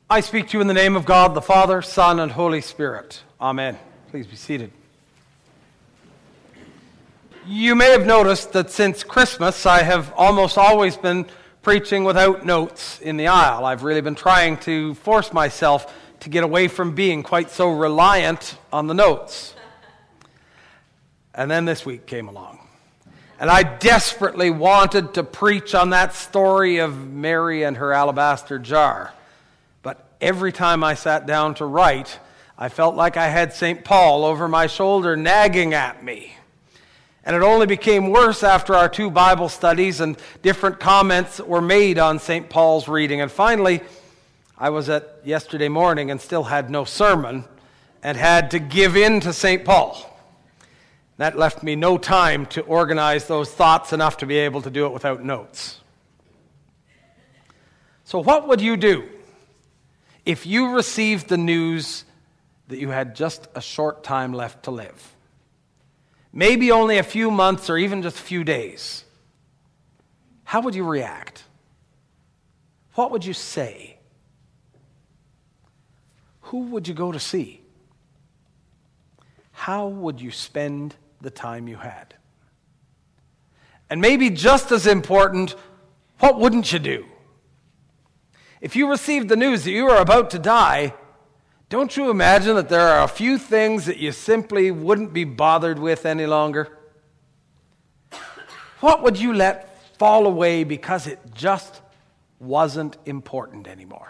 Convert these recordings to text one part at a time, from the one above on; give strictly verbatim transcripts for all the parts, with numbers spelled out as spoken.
I speak to you in the name of God, the Father, Son, and Holy Spirit. Amen. Please be seated. You may have noticed that since Christmas, I have almost always been preaching without notes in the aisle. I've really been trying to force myself to get away from being quite so reliant on the notes. And then this week came along. And I desperately wanted to preach on that story of Mary and her alabaster jar. But every time I sat down to write, I felt like I had Saint Paul over my shoulder nagging at me. And it only became worse after our two Bible studies and different comments that were made on Saint Paul's reading. And finally, I was at yesterday morning and still had no sermon and had to give in to Saint Paul. That left me no time to organize those thoughts enough to be able to do it without notes. So what would you do if you received the news that you had just a short time left to live? Maybe only a few months or even just a few days. How would you react? What would you say? Who would you go to see? How would you spend the time you had? And maybe just as important, what wouldn't you do? If you received the news that you are about to die, don't you imagine that there are a few things that you simply wouldn't be bothered with any longer? What would you let fall away because it just wasn't important anymore?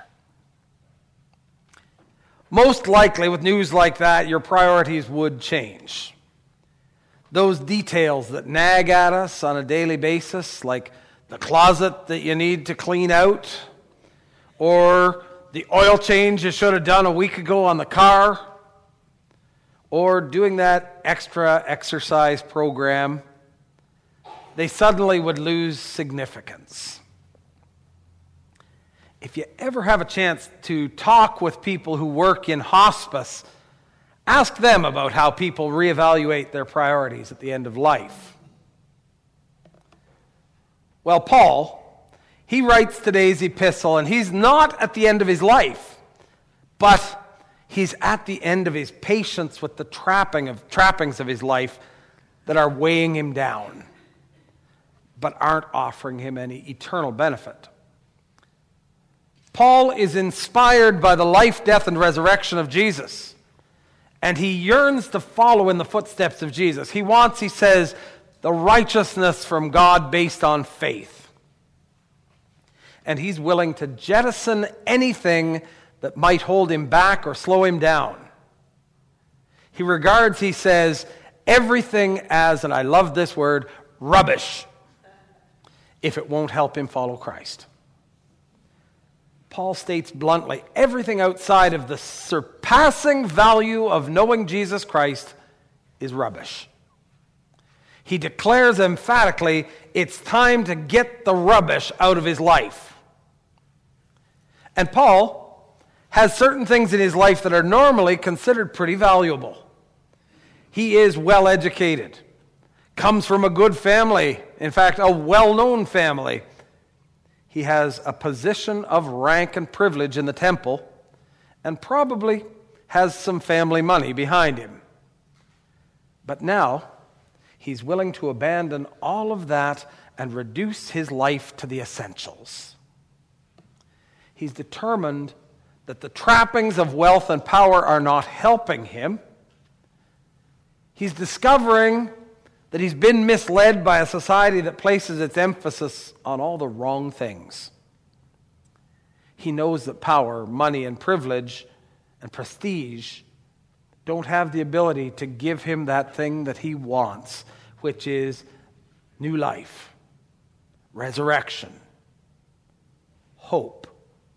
Most likely, with news like that, your priorities would change. Those details that nag at us on a daily basis, like the closet that you need to clean out, or the oil change you should have done a week ago on the car, or doing that extra exercise program, they suddenly would lose significance. If you ever have a chance to talk with people who work in hospice, ask them about how people reevaluate their priorities at the end of life. Well, Paul, he writes today's epistle, and he's not at the end of his life, but he's at the end of his patience with the trapping of, trappings of his life that are weighing him down, but aren't offering him any eternal benefit. Paul is inspired by the life, death, and resurrection of Jesus. And he yearns to follow in the footsteps of Jesus. He wants, he says, the righteousness from God based on faith. And he's willing to jettison anything that might hold him back or slow him down. He regards, he says, everything as, and I love this word, rubbish, if it won't help him follow Christ. Paul states bluntly, everything outside of the surpassing value of knowing Jesus Christ is rubbish. He declares emphatically, it's time to get the rubbish out of his life. And Paul has certain things in his life that are normally considered pretty valuable. He is well educated, comes from a good family, in fact, a well-known family. He has a position of rank and privilege in the temple and probably has some family money behind him. But now, he's willing to abandon all of that and reduce his life to the essentials. He's determined that the trappings of wealth and power are not helping him. He's discovering that he's been misled by a society that places its emphasis on all the wrong things. He knows that power, money, and privilege and prestige don't have the ability to give him that thing that he wants, which is new life, resurrection, hope.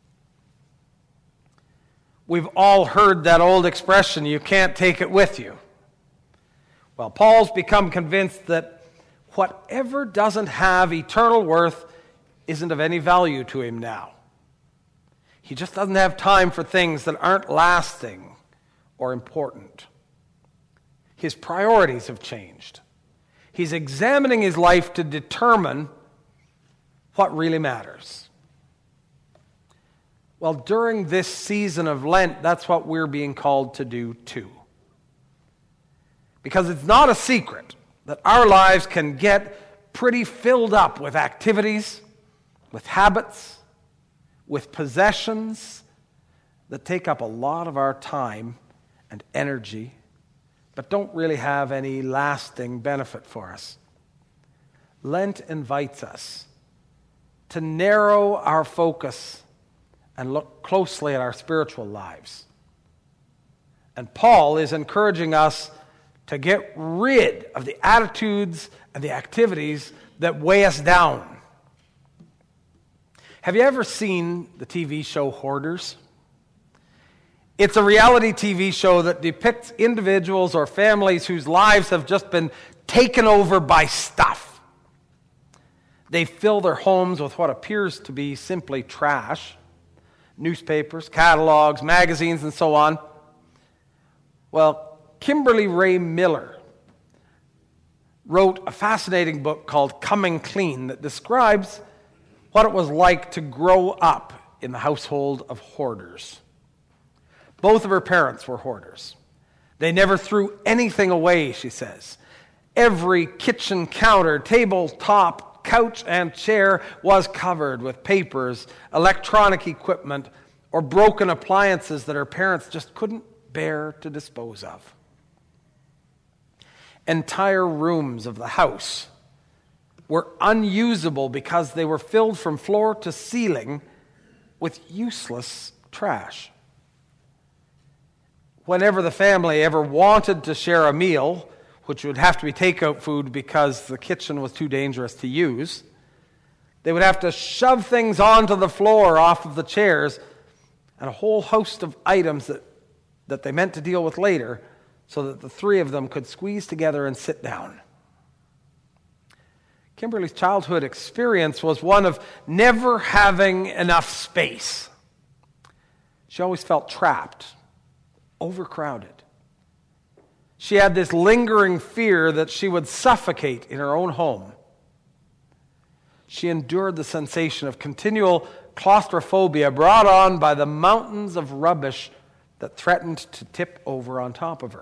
We've all heard that old expression, you can't take it with you. Well, Paul's become convinced that whatever doesn't have eternal worth isn't of any value to him now. He just doesn't have time for things that aren't lasting or important. His priorities have changed. He's examining his life to determine what really matters. Well, during this season of Lent, that's what we're being called to do too. Because it's not a secret that our lives can get pretty filled up with activities, with habits, with possessions that take up a lot of our time and energy, but don't really have any lasting benefit for us. Lent invites us to narrow our focus and look closely at our spiritual lives. And Paul is encouraging us to get rid of the attitudes and the activities that weigh us down. Have you ever seen the T V show Hoarders? It's a reality T V show that depicts individuals or families whose lives have just been taken over by stuff. They fill their homes with what appears to be simply trash, newspapers, catalogs, magazines, and so on. Well, Kimberly Ray Miller wrote a fascinating book called Coming Clean that describes what it was like to grow up in the household of hoarders. Both of her parents were hoarders. They never threw anything away, she says. Every kitchen counter, tabletop, couch, and chair was covered with papers, electronic equipment, or broken appliances that her parents just couldn't bear to dispose of. Entire rooms of the house were unusable because they were filled from floor to ceiling with useless trash. Whenever the family ever wanted to share a meal, which would have to be takeout food because the kitchen was too dangerous to use, they would have to shove things onto the floor off of the chairs and a whole host of items that, that they meant to deal with later so that the three of them could squeeze together and sit down. Kimberly's childhood experience was one of never having enough space. She always felt trapped, overcrowded. She had this lingering fear that she would suffocate in her own home. She endured the sensation of continual claustrophobia brought on by the mountains of rubbish that threatened to tip over on top of her.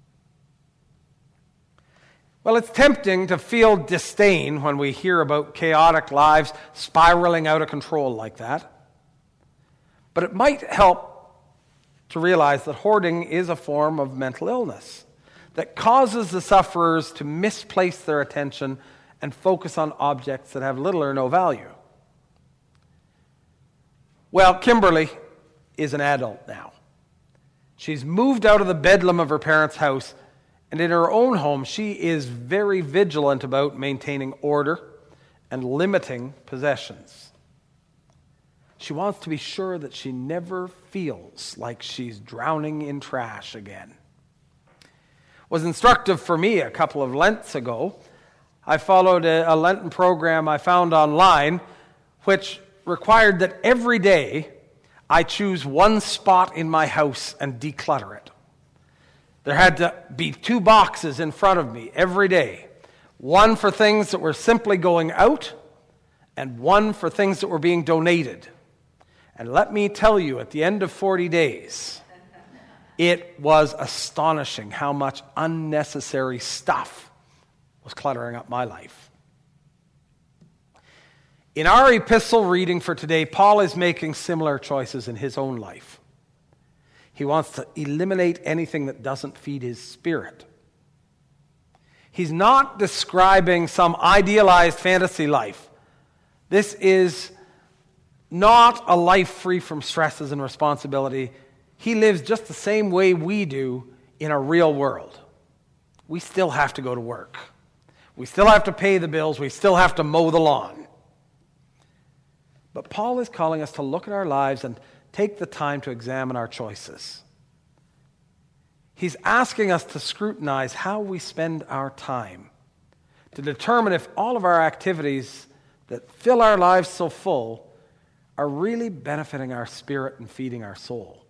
Well, it's tempting to feel disdain when we hear about chaotic lives spiraling out of control like that. But it might help to realize that hoarding is a form of mental illness that causes the sufferers to misplace their attention and focus on objects that have little or no value. Well, Kimberly is an adult now. She's moved out of the bedlam of her parents' house, and in her own home, she is very vigilant about maintaining order and limiting possessions. She wants to be sure that she never feels like she's drowning in trash again. It was instructive for me a couple of Lents ago. I followed a, a Lenten program I found online, which required that every day I choose one spot in my house and declutter it. There had to be two boxes in front of me every day. One for things that were simply going out, and one for things that were being donated. And let me tell you, at the end of forty days, it was astonishing how much unnecessary stuff was cluttering up my life. In our epistle reading for today, Paul is making similar choices in his own life. He wants to eliminate anything that doesn't feed his spirit. He's not describing some idealized fantasy life. This is not a life free from stresses and responsibility. He lives just the same way we do in a real world. We still have to go to work. We still have to pay the bills. We still have to mow the lawn. But Paul is calling us to look at our lives and take the time to examine our choices. He's asking us to scrutinize how we spend our time, to determine if all of our activities that fill our lives so full are really benefiting our spirit and feeding our soul.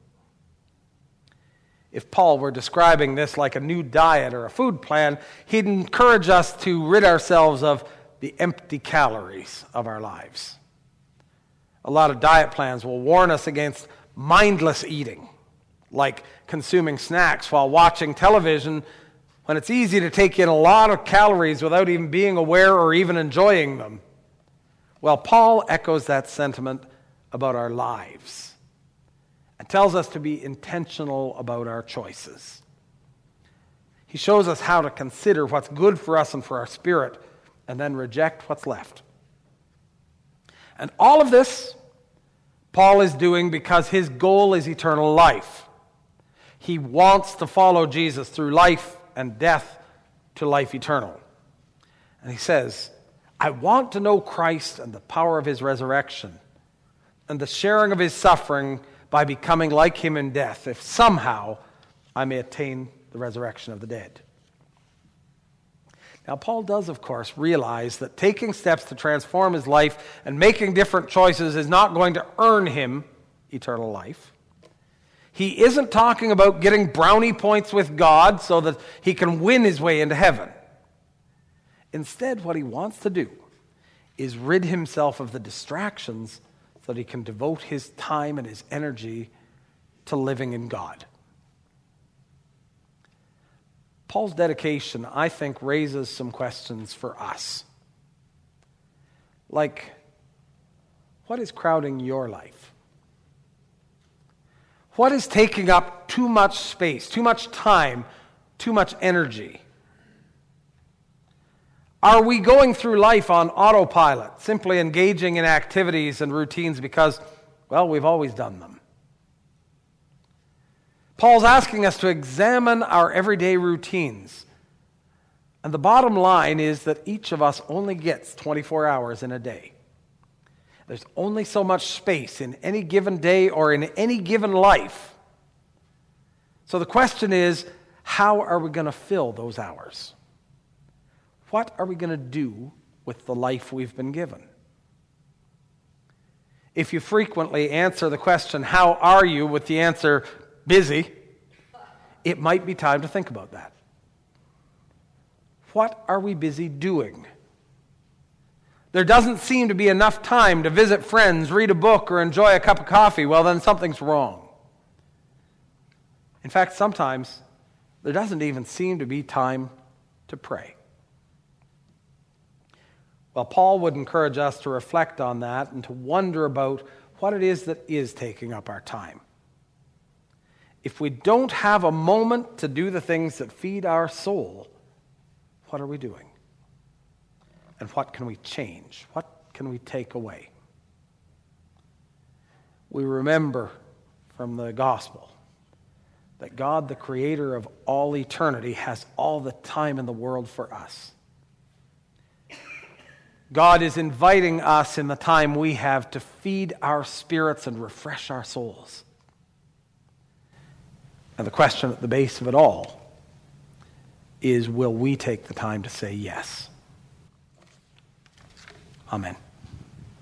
If Paul were describing this like a new diet or a food plan, he'd encourage us to rid ourselves of the empty calories of our lives. A lot of diet plans will warn us against mindless eating, like consuming snacks while watching television when it's easy to take in a lot of calories without even being aware or even enjoying them. Well, Paul echoes that sentiment about our lives and tells us to be intentional about our choices. He shows us how to consider what's good for us and for our spirit and then reject what's left. And all of this, Paul is doing because his goal is eternal life. He wants to follow Jesus through life and death to life eternal. And he says, I want to know Christ and the power of his resurrection and the sharing of his suffering by becoming like him in death, if somehow I may attain the resurrection of the dead. Now, Paul does, of course, realize that taking steps to transform his life and making different choices is not going to earn him eternal life. He isn't talking about getting brownie points with God so that he can win his way into heaven. Instead, what he wants to do is rid himself of the distractions so that he can devote his time and his energy to living in God. Paul's dedication, I think, raises some questions for us. Like, what is crowding your life? What is taking up too much space, too much time, too much energy? Are we going through life on autopilot, simply engaging in activities and routines because, well, we've always done them? Paul's asking us to examine our everyday routines. And the bottom line is that each of us only gets twenty-four hours in a day. There's only so much space in any given day or in any given life. So the question is, how are we going to fill those hours? What are we going to do with the life we've been given? If you frequently answer the question, how are you, with the answer, busy, it might be time to think about that. What are we busy doing? There doesn't seem to be enough time to visit friends, read a book, or enjoy a cup of coffee. Well, then something's wrong. In fact, sometimes there doesn't even seem to be time to pray. Well, Paul would encourage us to reflect on that and to wonder about what it is that is taking up our time. If we don't have a moment to do the things that feed our soul, what are we doing? And what can we change? What can we take away? We remember from the gospel that God, the creator of all eternity, has all the time in the world for us. God is inviting us in the time we have to feed our spirits and refresh our souls. And the question at the base of it all is, will we take the time to say yes? Amen.